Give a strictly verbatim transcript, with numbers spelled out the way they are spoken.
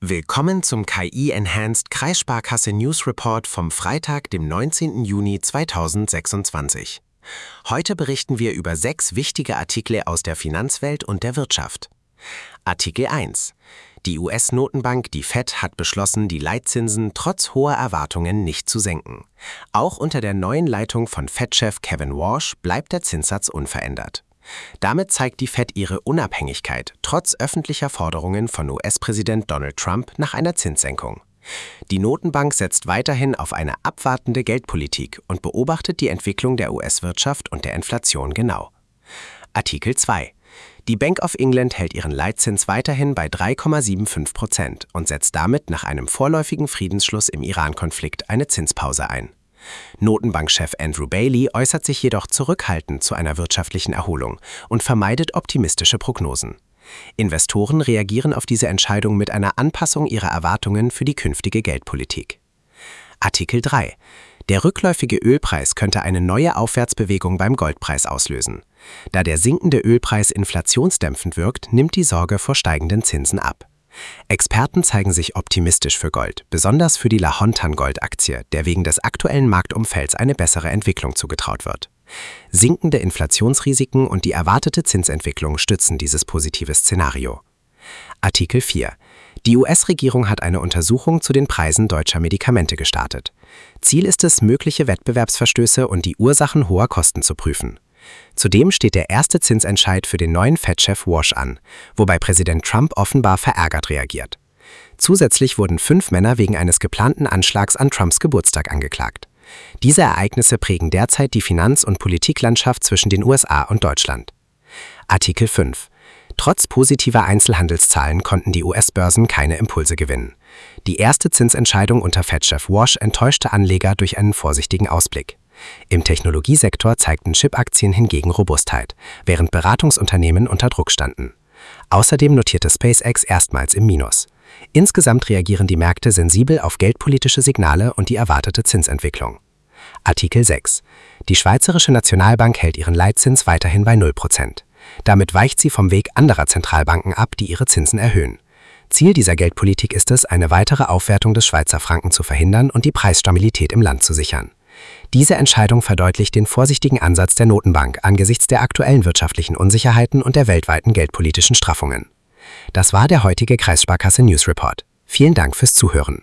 Willkommen zum K I-Enhanced Kreissparkasse News Report vom Freitag, dem neunzehnten Juni zweitausendsechsundzwanzig. Heute berichten wir über sechs wichtige Artikel aus der Finanzwelt und der Wirtschaft. Artikel eins. Die U S-Notenbank, die Fed, hat beschlossen, die Leitzinsen trotz hoher Erwartungen nicht zu senken. Auch unter der neuen Leitung von Fed-Chef Kevin Warsh bleibt der Zinssatz unverändert. Damit zeigt die Fed ihre Unabhängigkeit, trotz öffentlicher Forderungen von U S-Präsident Donald Trump nach einer Zinssenkung. Die Notenbank setzt weiterhin auf eine abwartende Geldpolitik und beobachtet die Entwicklung der U S-Wirtschaft und der Inflation genau. Artikel zwei. Die Bank of England hält ihren Leitzins weiterhin bei drei Komma fünfundsiebzig Prozent und setzt damit nach einem vorläufigen Friedensschluss im Iran-Konflikt eine Zinspause ein. Notenbankchef Andrew Bailey äußert sich jedoch zurückhaltend zu einer wirtschaftlichen Erholung und vermeidet optimistische Prognosen. Investoren reagieren auf diese Entscheidung mit einer Anpassung ihrer Erwartungen für die künftige Geldpolitik. Artikel drei. Der rückläufige Ölpreis könnte eine neue Aufwärtsbewegung beim Goldpreis auslösen. Da der sinkende Ölpreis inflationsdämpfend wirkt, nimmt die Sorge vor steigenden Zinsen ab. Experten zeigen sich optimistisch für Gold, besonders für die Lahontan-Gold-Aktie, der wegen des aktuellen Marktumfelds eine bessere Entwicklung zugetraut wird. Sinkende Inflationsrisiken und die erwartete Zinsentwicklung stützen dieses positive Szenario. Artikel vier. Die U S-Regierung hat eine Untersuchung zu den Preisen deutscher Medikamente gestartet. Ziel ist es, mögliche Wettbewerbsverstöße und die Ursachen hoher Kosten zu prüfen. Zudem steht der erste Zinsentscheid für den neuen Fed-Chef Warsh an, wobei Präsident Trump offenbar verärgert reagiert. Zusätzlich wurden fünf Männer wegen eines geplanten Anschlags an Trumps Geburtstag angeklagt. Diese Ereignisse prägen derzeit die Finanz- und Politiklandschaft zwischen den U S A und Deutschland. Artikel fünf. Trotz positiver Einzelhandelszahlen konnten die U S-Börsen keine Impulse gewinnen. Die erste Zinsentscheidung unter Fed-Chef Warsh enttäuschte Anleger durch einen vorsichtigen Ausblick. Im Technologiesektor zeigten Chip-Aktien hingegen Robustheit, während Beratungsunternehmen unter Druck standen. Außerdem notierte SpaceX erstmals im Minus. Insgesamt reagieren die Märkte sensibel auf geldpolitische Signale und die erwartete Zinsentwicklung. Artikel sechs. Die Schweizerische Nationalbank hält ihren Leitzins weiterhin bei null Prozent. Damit weicht sie vom Weg anderer Zentralbanken ab, die ihre Zinsen erhöhen. Ziel dieser Geldpolitik ist es, eine weitere Aufwertung des Schweizer Franken zu verhindern und die Preisstabilität im Land zu sichern. Diese Entscheidung verdeutlicht den vorsichtigen Ansatz der Notenbank angesichts der aktuellen wirtschaftlichen Unsicherheiten und der weltweiten geldpolitischen Straffungen. Das war der heutige Kreissparkasse News Report. Vielen Dank fürs Zuhören.